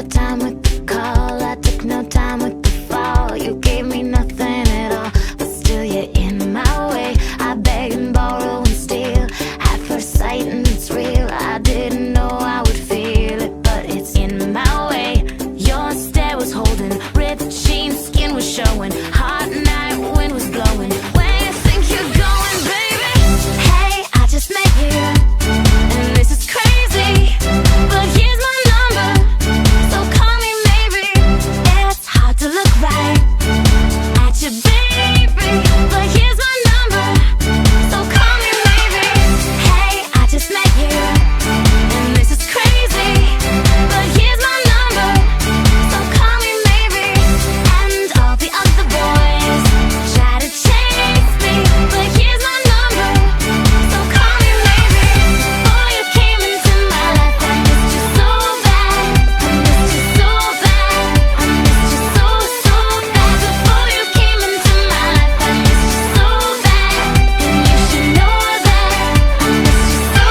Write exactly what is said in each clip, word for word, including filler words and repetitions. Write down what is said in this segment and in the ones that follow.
time with the call, I took no time with the fall. You gave me nothing at all, but still you're in my way. I beg and borrow and steal at first sight, and it's real. I didn't know I would feel it, but it's in my way. Your stare was holding, ripped jeans, skin was showing, hot night wind was blowing. Where you think you're going, baby? Hey, I just met you, and this is crazy, but here's my number, so call me maybe. It's hard to look right at you, baby, but here's my number, so call me maybe. Hey, I just met you, and this is crazy, but here's my number, so call me maybe. And all the other boys try to chase me, but here's my number, so call me maybe. Before you came into my life, I missed you so bad, I missed you so bad, I missed you so, so bad. Before you came into my life, I missed you so bad, and you should know that I missed you so,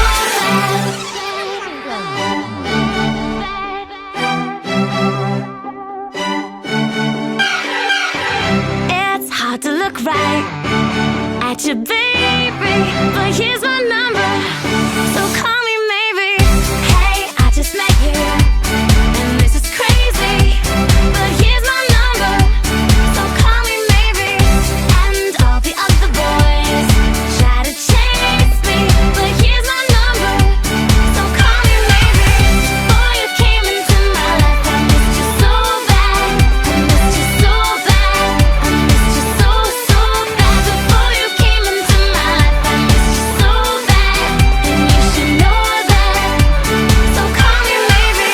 so bad. It's hard to look right at you, baby, but here's my number, so call me maybe. Hey, I just met you, and this is crazy, but here's my number, so call me maybe. And all the other boys try to chase me, but here's my number, so call me maybe. Before you came into my life, I missed you so bad, I missed you so bad, I missed you so, so bad. Before you came into my life, I missed you so bad, and you should know that, so call me maybe.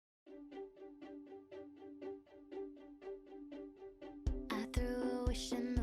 I threw a wish in